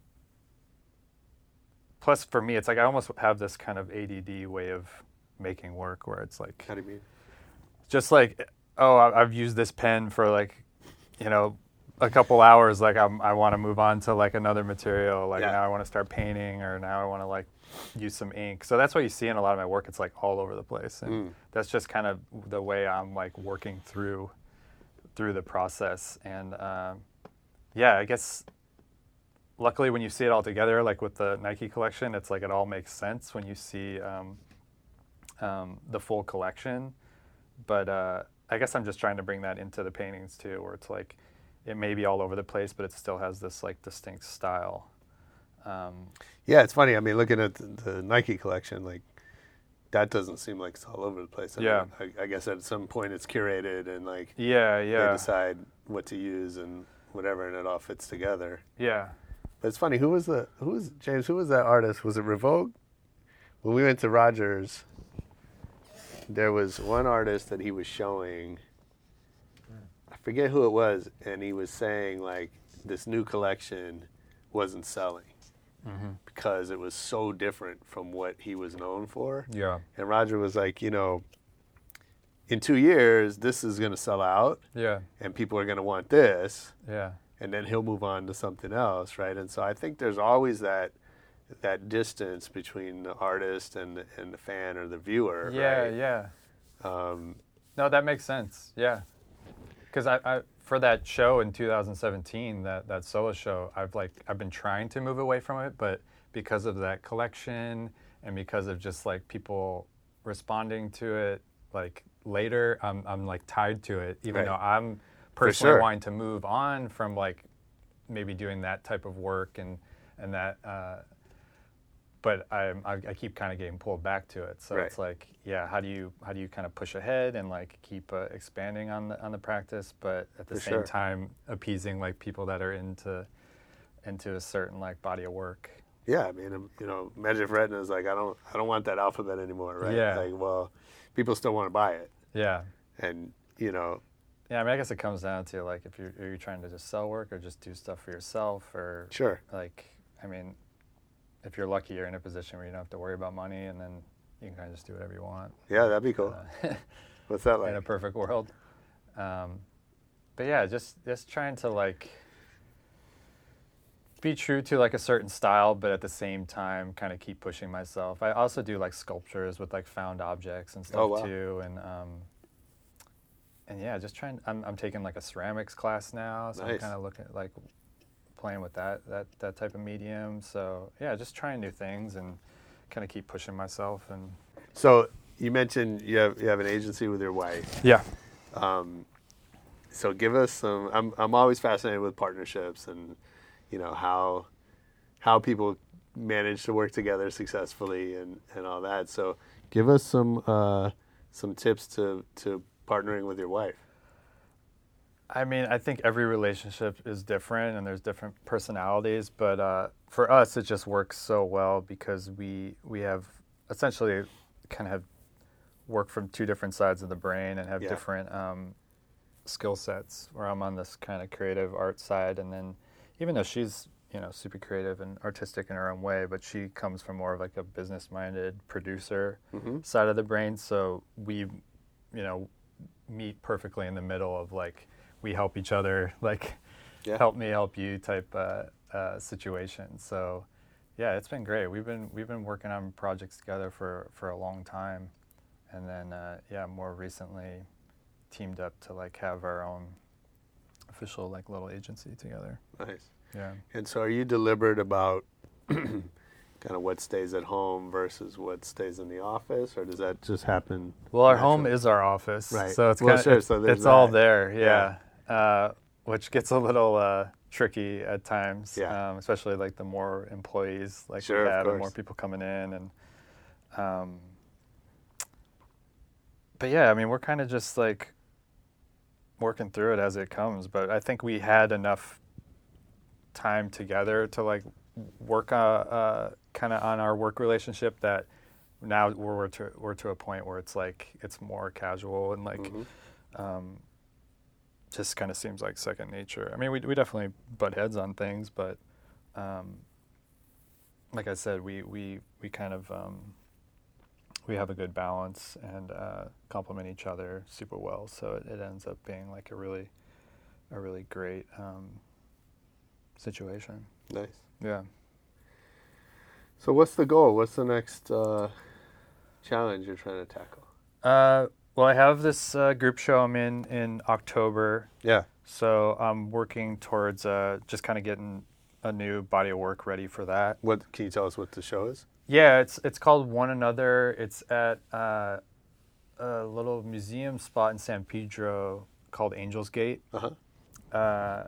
plus for me, it's like I almost have this kind of A D D way of making work where it's like, How do you mean? just like, oh, I- I've used this pen for like, you know, a couple hours. Like I'm, I want to move on to like another material. Like Yeah. now I want to start painting, or now I want to like use some ink. So that's what you see in a lot of my work. It's like all over the place, and Mm. that's just kind of the way I'm like working through through the process. And um, yeah, I guess luckily when you see it all together, like with the Nike collection, it's like it all makes sense when you see um, um, the full collection. But uh, I guess I'm just trying to bring that into the paintings too, where it's like it may be all over the place, but it still has this like distinct style. Um, Yeah, it's funny. I mean, looking at the, the Nike collection, like that doesn't seem like it's all over the place. I Yeah. mean, I, I guess at some point it's curated and like yeah, they yeah, decide what to use and whatever, and it all fits together. yeah. But it's funny. Who was the who was James? Who was that artist? Was it Revoke? When we went to Rogers, there was one artist that he was showing. I forget who it was, and he was saying like this new collection wasn't selling because it was so different from what he was known for. Yeah, And Roger was like, you know, in two years this is going to sell out, yeah, and people are going to want this. yeah, And then he'll move on to something else, right? And so I think there's always that that distance between the artist and the, and the fan or the viewer, yeah, right? yeah. Um, No, that makes sense. Yeah, because I, I for that show in two thousand seventeen, that that solo show, I've like I've been trying to move away from it, but because of that collection and because of just like people responding to it, like later, I'm I'm like tied to it, even Right. though I'm personally sure. wanting to move on from like maybe doing that type of work and and that. Uh, but I'm, I, I keep kind of getting pulled back to it. So Right. it's like, yeah, how do you how do you kind of push ahead and like keep uh, expanding on the on the practice, but at the For same sure. time appeasing like people that are into into a certain like body of work. yeah, I mean, um, you know, Magic Retina is like, I don't, I don't want that alphabet anymore, right? Yeah. Like, well, people still want to buy it, Yeah, and you know, yeah. I mean, I guess it comes down to like if you're are you trying to just sell work or just do stuff for yourself, or sure, like I mean, if you're lucky, you're in a position where you don't have to worry about money, and then you can kind of just do whatever you want. yeah, that'd be cool. Uh, What's that in a like? perfect world. Um, but yeah, just just trying to like be true to like a certain style, but at the same time kind of keep pushing myself. I also do like sculptures with like found objects and stuff Oh, wow. too, and um, and yeah, just trying. I'm I'm taking like a ceramics class now, so I'm Nice. kind of looking at like playing with that that that type of medium. So yeah, just trying new things and kind of keep pushing myself. And So you mentioned you have you have an agency with your wife. yeah. So give us some. I'm I'm always fascinated with partnerships and, you know, how how people manage to work together successfully and, and all that. So give us some uh, some tips to to partnering with your wife. I mean, I think every relationship is different and there's different personalities, but uh, for us, it just works so well because we we have essentially kind of have work from two different sides of the brain and have Yeah. different um, skill sets, where I'm on this kind of creative art side, and then even though she's, you know, super creative and artistic in her own way, but she comes from more of like a business-minded producer side of the brain, so we, you know, meet perfectly in the middle of like, we help each other, like Yeah. help me help you type uh, uh, situation. So yeah, it's been great. We've been we've been working on projects together for, for a long time, and then uh, yeah, more recently teamed up to like have our own official like little agency together. Nice. Yeah. And so are you deliberate about kind of what stays at home versus what stays in the office, or does that just happen? Well, our naturally? home is our office, Right. so it's Well, kind of sure, it's, so there's it's all that. there, yeah. Uh, which gets a little uh, tricky at times, Yeah. um, especially like the more employees like Sure, we of have, and more course. people coming in, and um, but yeah, I mean, we're kind of just like working through it as it comes. But I think we had enough time together to like work uh, uh, kind of on our work relationship that now we're, we're to we're to a point where it's like it's more casual and like Mm-hmm. um, just kind of seems like second nature. I mean, we we definitely butt heads on things, but um, like I said, we we we kind of um, we have a good balance and uh, complement each other super well. So it, it ends up being like a really a really great um, situation. Nice. Yeah. So what's the goal? What's the next uh, challenge you're trying to tackle? Uh, well, I have this uh, group show I'm in in October. Yeah. So I'm working towards uh, just kind of getting a new body of work ready for that. What can you tell us what the show is? Yeah, it's it's called One Another. It's at uh, a little museum spot in San Pedro called Angels Gate. Uh-huh. Uh,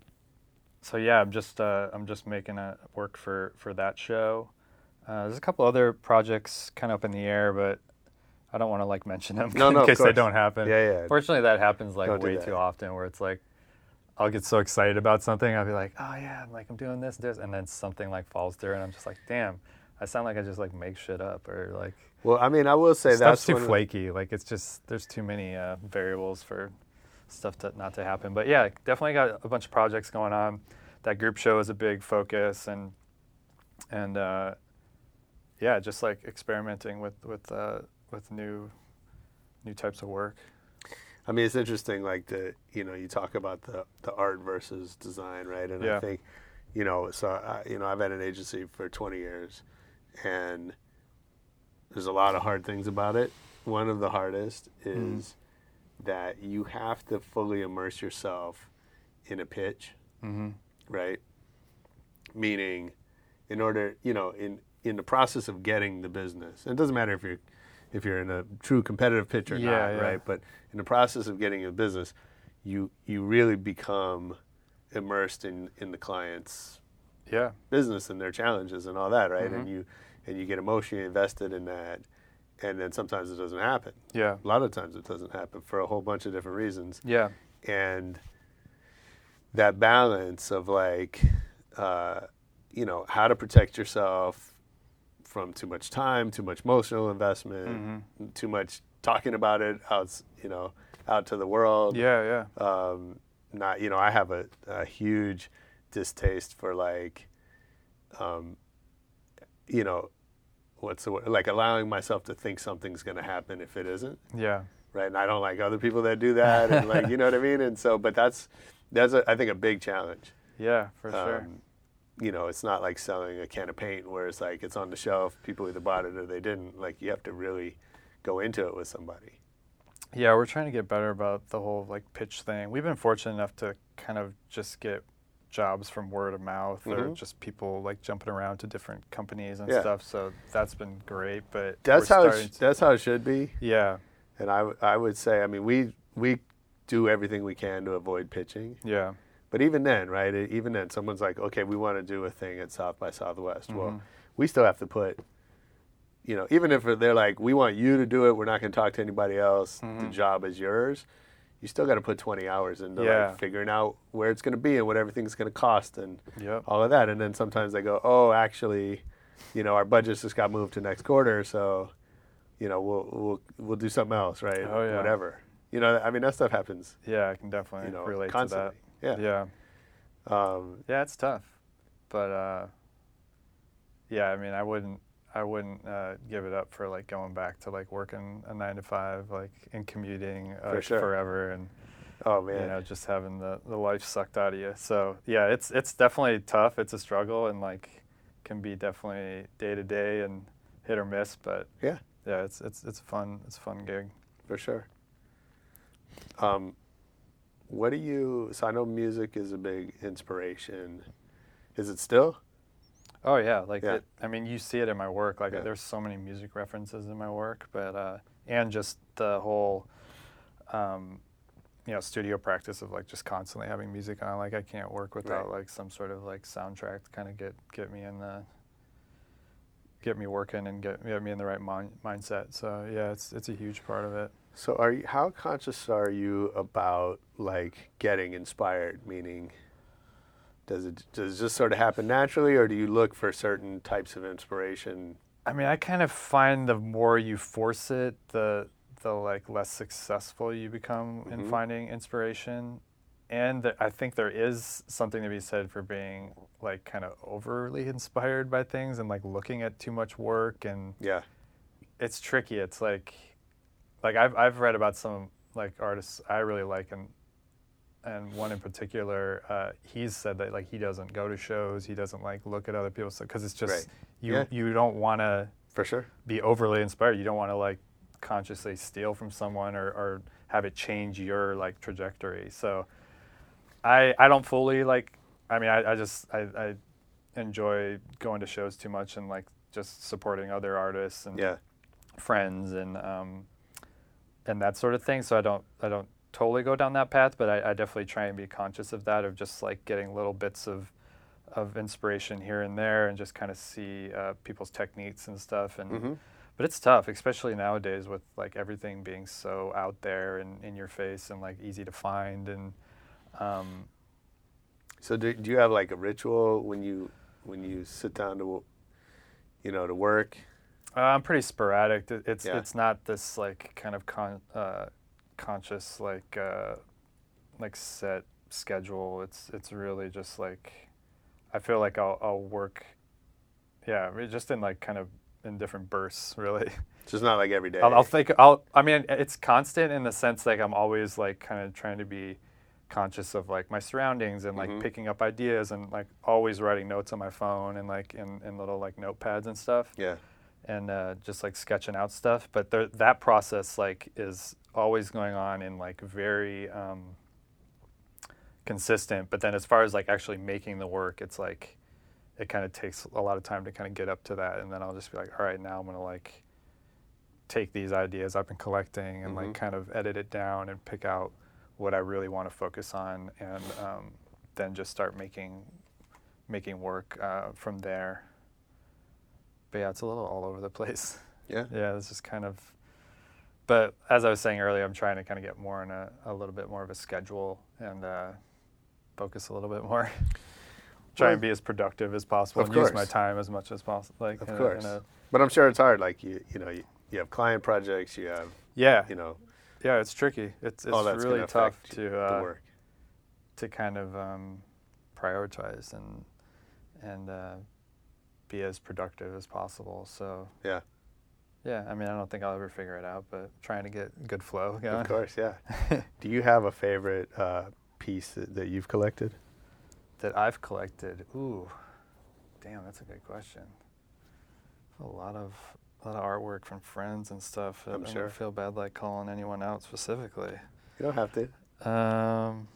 so yeah, I'm just uh, I'm just making a work for, for that show. Uh, there's a couple other projects kind of up in the air, but I don't want to like mention them No, no, in of case they course. don't happen. Yeah, yeah. Fortunately, that happens like Don't do way that. too often, where it's like I'll get so excited about something, I'll be like, oh yeah, I'm like I'm doing this, this, and then something like falls through, and I'm just like, damn, I sound like I just like make shit up or like Well, I mean, I will say stuff's that's too one of the- flaky. Like it's just there's too many uh, variables for stuff to not to happen. But yeah, definitely got a bunch of projects going on. That group show is a big focus, and and uh, yeah, just like experimenting with with uh, with new new types of work. I mean, it's interesting, like the, you know, you talk about the, the art versus design, right? And Yeah. I think, you know, so, I, you know, I've had an agency for twenty years, and there's a lot of hard things about it. One of the hardest is Mm. that you have to fully immerse yourself in a pitch, Mm-hmm. right? Meaning, in order, you know, in, in the process of getting the business, it doesn't matter if you're if you're in a true competitive pitch or Yeah, not, yeah. right? But in the process of getting a business, you you really become immersed in, in the client's Yeah. business and their challenges and all that, right? Mhm. And you and you get emotionally invested in that, and then sometimes it doesn't happen. Yeah. A lot of times it doesn't happen for a whole bunch of different reasons. Yeah. And that balance of like, uh, you know, how to protect yourself from too much time, too much emotional investment, Mm-hmm. too much talking about it out, you know, out to the world. Yeah. Yeah. Um, not, you know, I have a, a huge distaste for like, um, you know, what's the word? Like allowing myself to think something's going to happen if it isn't. Yeah. Right. And I don't like other people that do that. And like, you know what I mean? And so, but that's, that's a, I think a big challenge. Yeah. For sure. Um, you know, it's not like selling a can of paint where it's like it's on the shelf, people either bought it or they didn't. Like you have to really go into it with somebody. Yeah, we're trying to get better about the whole like pitch thing. We've been fortunate enough to kind of just get jobs from word of mouth or Mhm. just people like jumping around to different companies and Yeah. stuff. So that's been great. But That's we're how it starting sh- to- that's how it should be. yeah, And I, w- I would say, I mean, we we do everything we can to avoid pitching. yeah, But even then, right, e- even then, someone's like, okay, we want to do a thing at South by Southwest. Well, Mhm. we still have to put, you know, even if they're like, we want you to do it, we're not going to talk to anybody else, the Mhm. job is yours, you still got to put twenty hours into Yeah. like figuring out where it's going to be and what everything's going to cost and yep, all of that. And then sometimes they go, oh, actually, you know, our budget just got moved to next quarter, so, you know, we'll we'll we'll do something else, right? Oh, yeah. Whatever. You know, I mean, that stuff happens, yeah. I can definitely you know, relate constantly. to that. Yeah. Yeah, Um, yeah. It's tough, but uh, yeah. I mean, I wouldn't. I wouldn't uh, give it up for like going back to like working a nine to five, like and commuting uh, For sure. forever, and oh, man. you know, just having the, the life sucked out of you. So yeah, it's it's definitely tough. It's a struggle and like can be definitely day to day and hit or miss. But Yeah. yeah, it's it's it's fun. It's a fun gig. For sure. Um, what do you? So I know music is a big inspiration. Is it still? Oh yeah, like Yeah. It, I mean, you see it in my work. Like Yeah. there's so many music references in my work, but uh, and just the whole, um, you know, studio practice of like just constantly having music on. Like I can't work without Right. like some sort of like soundtrack to kind of get get me in the, get me working and get get me in the right mon- mindset. So yeah, it's it's a huge part of it. So are you, how conscious are you about like getting inspired? Meaning, does it does it just sort of happen naturally, or do you look for certain types of inspiration? I mean, I kind of find the more you force it, the the like less successful you become Mhm. in finding inspiration. And th- I think there is something to be said for being like kind of overly inspired by things and like looking at too much work, and Yeah. it's tricky. It's like like I've I've read about some like artists I really like, and and one in particular, uh, he's said that like he doesn't go to shows, he doesn't like look at other people's stuff because it's just Right. you Yeah. you don't want to For sure. be overly inspired. You don't want to like consciously steal from someone or, or have it change your like trajectory. So I I don't fully like. I mean, I, I just I, I enjoy going to shows too much and like just supporting other artists and Yeah. friends and um and that sort of thing. So I don't I don't totally go down that path, but I, I definitely try and be conscious of that, of just like getting little bits of of inspiration here and there, and just kind of see uh, people's techniques and stuff. And Mm-hmm. but it's tough, especially nowadays with like everything being so out there and in your face and like easy to find. And um, So do, do you have like a ritual when you when you sit down to, you know, to work? uh, I'm pretty sporadic. It- It's Yeah. it's not this like kind of con- uh, conscious like uh, like set schedule. It's it's really just like I feel like I'll I'll work, yeah, re- just in like kind of in different bursts, really. It's just not like every day. I'll, I'll think I'll I mean it's constant in the sense like I'm always like kind of trying to be conscious of like my surroundings and like Mhm. picking up ideas and like always writing notes on my phone and like in, in little like notepads and stuff. Yeah. And uh, just like sketching out stuff. But there, that process like is always going on in like very um, consistent. But then as far as like actually making the work, it's like it kind of takes a lot of time to kind of get up to that. And then I'll just be like, all right, now I'm gonna like take these ideas I've been collecting and Mhm. like kind of edit it down and pick out what I really want to focus on, and um, then just start making making work uh, from there. But yeah, it's a little all over the place. Yeah. Yeah, it's just kind of. But as I was saying earlier, I'm trying to kind of get more in a, a little bit more of a schedule and uh, focus a little bit more. Try Well, and be as productive as possible of and use my course. time as much as possible. Like Of in a- course. in a- But I'm sure it's hard. Like you, you know, you, you have client projects. You have, yeah, you know, yeah, it's tricky. It's it's all that's really gonna tough affect to the uh, work. to kind of um, prioritize and and uh, be as productive as possible. So Yeah. yeah, I mean, I don't think I'll ever figure it out, but trying to get good flow going. Of course. Yeah. Do you have a favorite uh, piece that, that you've collected? That I've collected. Ooh, damn, that's a good question. A lot of a lot of artwork from friends and stuff. I'm I sure. don't feel bad like calling anyone out specifically. You don't have to. Um,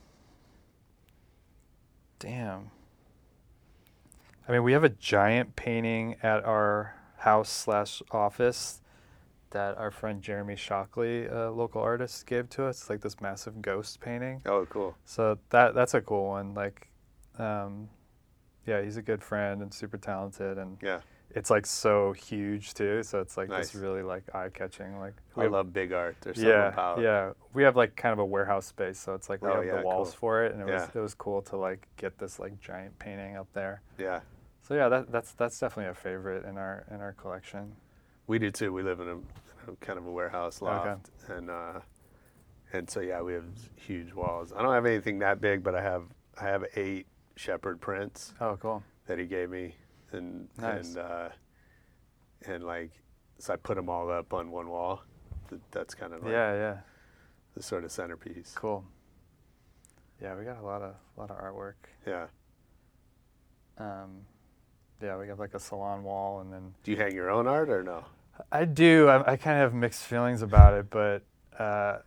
damn. I mean, we have a giant painting at our house slash office that our friend Jeremy Shockley, a local artist, gave to us. It's like this massive ghost painting. Oh, cool. So that that's a cool one. Like, um, yeah, he's a good friend and super talented, and Yeah. it's like so huge too. So it's like Nice. this really like eye catching. Like we I have- love big art. There's something yeah, about yeah. We have like kind of a warehouse space, so it's like we Oh, have yeah, the walls cool. for it, and it Yeah. was it was cool to like get this like giant painting up there. Yeah. So yeah, that that's that's definitely a favorite in our in our collection. We do too. We live in a, in a kind of a warehouse loft, and uh, and so yeah, we have huge walls. I don't have anything that big, but I have I have eight shepherd prints Oh, cool. that he gave me, and Nice. and uh, and like so I put them all up on one wall. Th- That's kind of like Yeah, yeah. the sort of centerpiece. Cool. Yeah, we got a lot of a lot of artwork. Yeah. Um, yeah, we got like a salon wall, and then Do you hang your own art or no? I do. I, I kind of have mixed feelings about it, but uh,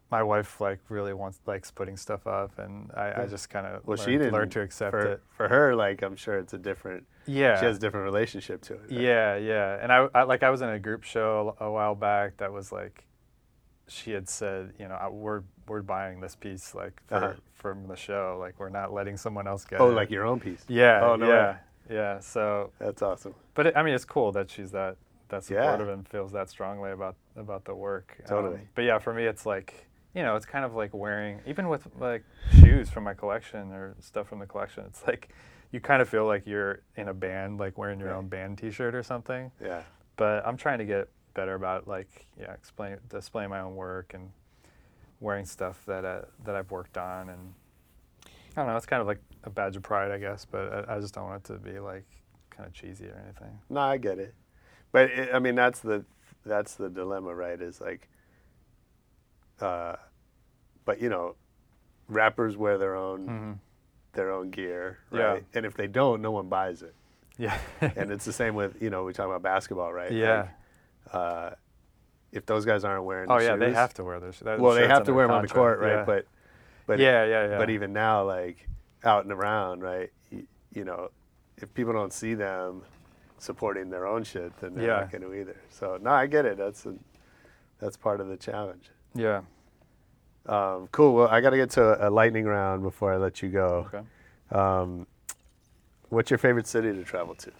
my wife like really wants likes putting stuff up, and I, I just kind of well, learned, she didn't learned to accept for, it. For her, like I'm sure it's a different. Yeah. She has a different relationship to it. Right? Yeah, yeah. And I, I like I was in a group show a while back that was like, she had said, you know, I, we're we're buying this piece like for, Uh-huh. from the show, like we're not letting someone else get Oh, it. like your own piece. Yeah. Oh, no yeah. way. Yeah. So. That's awesome. But it, I mean, it's cool that she's that that Yeah. supportive and feels that strongly about about the work. Totally. Um, but yeah, for me, it's like, you know, it's kind of like wearing, even with like shoes from my collection or stuff from the collection, it's like you kind of feel like you're in a band, like wearing your Right. own band T-shirt or something. Yeah. But I'm trying to get better about like, yeah, explain displaying my own work and wearing stuff that uh, that I've worked on, and I don't know, it's kind of like a badge of pride, I guess. But I, I just don't want it to be like kind of cheesy or anything. No, I get it. But it, I mean, that's the that's the dilemma, right? Is like, uh, but you know, rappers wear their own Mm-hmm. their own gear, right? Yeah. And if they don't, no one buys it. Yeah. And it's the same with, you know, we talk about basketball, right? Yeah. Like, uh, if those guys aren't wearing Oh the yeah, they shoes- have to wear their shoes. Well, they have to wear them on the court, right? Yeah. But but yeah, yeah, yeah. But even now, like out and around, right? You, you know, if people don't see them supporting their own shit, then they're Yeah. not going to either. So no, I get it. That's a, that's part of the challenge. Yeah. Um, cool. Well, I got to get to a, a lightning round before I let you go. Okay. Um, what's your favorite city to travel to?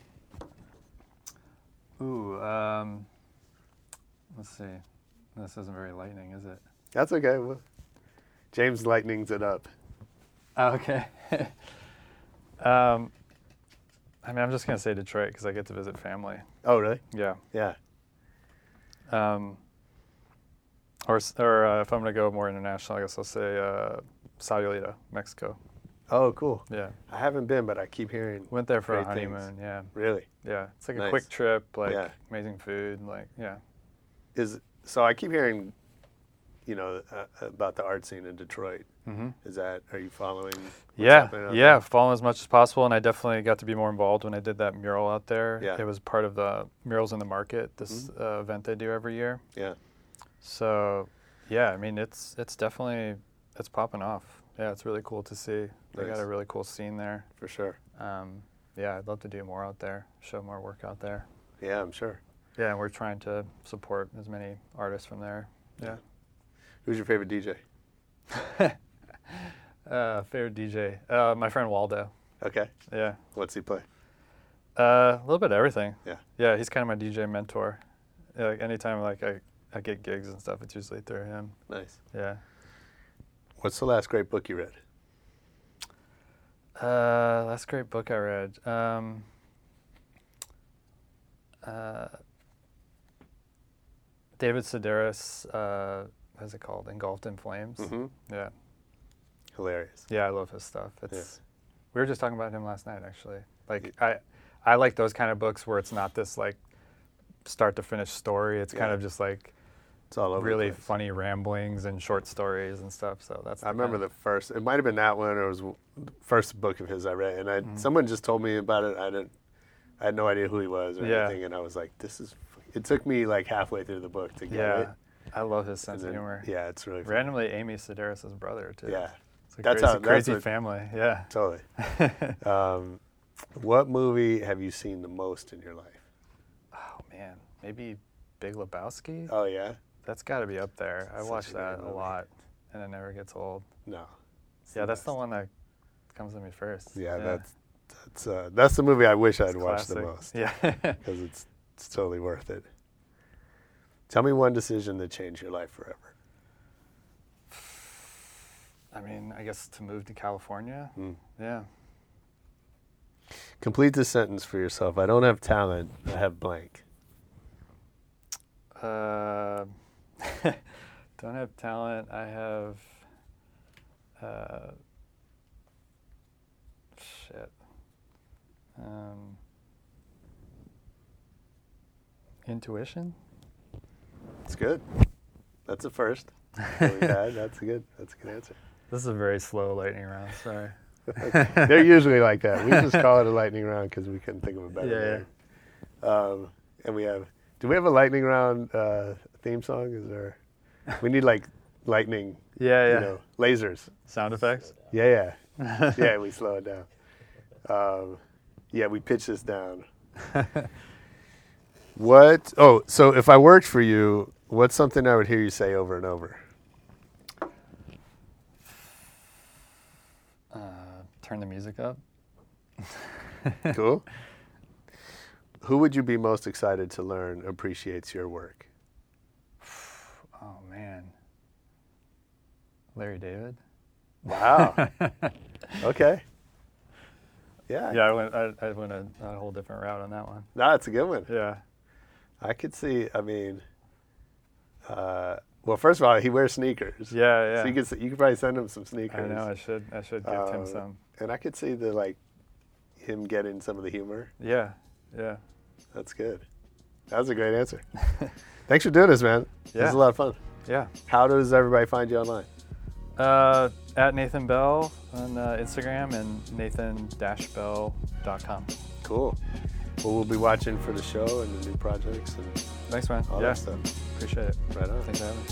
Ooh. Um, let's see. This isn't very lightning, is it? That's okay. Well, James lightnings it up. Oh, okay. um, I mean, I'm just gonna say Detroit because I get to visit family. Oh, really? Yeah. Yeah. Um, or s- or uh, if I'm gonna go more international, I guess I'll say uh, Sayulita, Mexico. Oh, cool. Yeah. I haven't been, but I keep hearing. Went there for a great things. honeymoon. Yeah. Really? Yeah. It's like Nice. a quick trip, like Yeah. amazing food, like yeah. Is so I keep hearing, you know, uh, about the art scene in Detroit. Mm-hmm. Is that, are you following? what's Yeah, happening out yeah, there? following as much as possible, and I definitely got to be more involved when I did that mural out there. Yeah. It was part of the Murals in the Market, this Mm-hmm. uh, event they do every year. Yeah. So, yeah, I mean, it's it's definitely, it's popping off. Yeah, it's really cool to see. They Nice. got a really cool scene there. For sure. Um, yeah, I'd love to do more out there, show more work out there. Yeah, I'm sure. Yeah, and we're trying to support as many artists from there. Yeah. Who's your favorite D J? Uh, favorite D J? Uh, my friend Waldo. Okay. Yeah. What's he play? Uh, a little bit of everything. Yeah. Yeah, he's kind of my D J mentor. Yeah, like anytime like I, I get gigs and stuff, it's usually through him. Nice. Yeah. What's the last great book you read? Uh, last great book I read. Um, uh, David Sedaris, uh, what's it called? Engulfed in Flames. Mm-hmm. Yeah. Hilarious. Yeah, I love his stuff. It's Yeah. We were just talking about him last night, actually. Like I, I like those kind of books where it's not this like start to finish story. It's kind Yeah. of just like It's all over. really the place. funny ramblings and short stories and stuff. So that's. I remember the first. It might have been that one, or it was w- the first book of his I read, and I Mm-hmm. someone just told me about it. I didn't. I had no idea who he was or Yeah. anything, and I was like, "This is." It took me like halfway through the book to get Yeah, it. I love his And sense then- of humor. Yeah, it's really fun. Randomly, Amy Sedaris' brother too. Yeah, it's a That's crazy, how- that's crazy what- family. Yeah. totally. um, what movie have you seen the most in your life? Oh man, maybe Big Lebowski. Oh yeah, That's got to be up there. I Such watch a great that a movie. lot, and it never gets old. no. It's Yeah, that's the best. one that comes to me first. Yeah, that's that's uh, that's the movie I wish I'd It's watched the classic. most. Yeah. because it's it's totally worth it. Tell me one decision that changed your life forever. I mean, I guess to move to California. Mm. Yeah. Complete this sentence for yourself. I don't have talent. I have blank. Uh, don't have talent. I have. Uh, shit. Um, intuition. It's good. That's a first. that we had. That's a good. That's a good answer. This is a very slow lightning round. Sorry. They're usually like that. We just call it a lightning round because we couldn't think of a better Yeah, name. Um, and we have. Do we have a lightning round uh, theme song? Is there? We need like lightning, Yeah, yeah. you know, lasers. Sound effects. Yeah, yeah. Yeah, we slow it down. Um, yeah, we pitch this down. What? Oh, so if I worked for you, what's something I would hear you say over and over? Uh, turn the music up. Cool. Who would you be most excited to learn appreciates your work? Oh man, Larry David. Wow. Okay. Yeah. Yeah, I went. I, I went a, a whole different route on that one. No, it's a good one. Yeah. I could see. I mean, uh, well, first of all, he wears sneakers. Yeah, yeah. So you could you could probably send him some sneakers. I know. I should. I should gift Uh, him some. And I could see the like him getting some of the humor. Yeah. Yeah. That's good. That was a great answer. Thanks for doing this, man. This Yeah. was a lot of fun. Yeah. How does everybody find you online? Uh, at Nathan Bell on uh, Instagram and nathan dash bell dot com. Cool. Well, we'll be watching for the show and the new projects and Thanks, man. all yeah. that stuff. Appreciate it. Right on. Thanks for having me.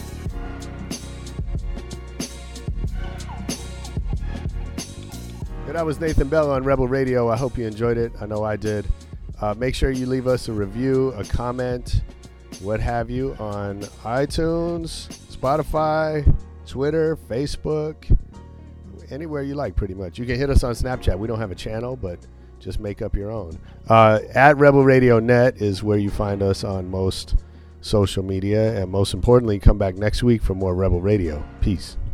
Yeah, that was Nathan Bell on Rebel Radio. I hope you enjoyed it. I know I did. Uh, make sure you leave us a review, a comment, what have you, on iTunes, Spotify, Twitter, Facebook, anywhere you like, pretty much. You can hit us on Snapchat. We don't have a channel, but just make up your own. Uh, at Rebel Radio Net is where you find us on most social media. And most importantly, come back next week for more Rebel Radio. Peace.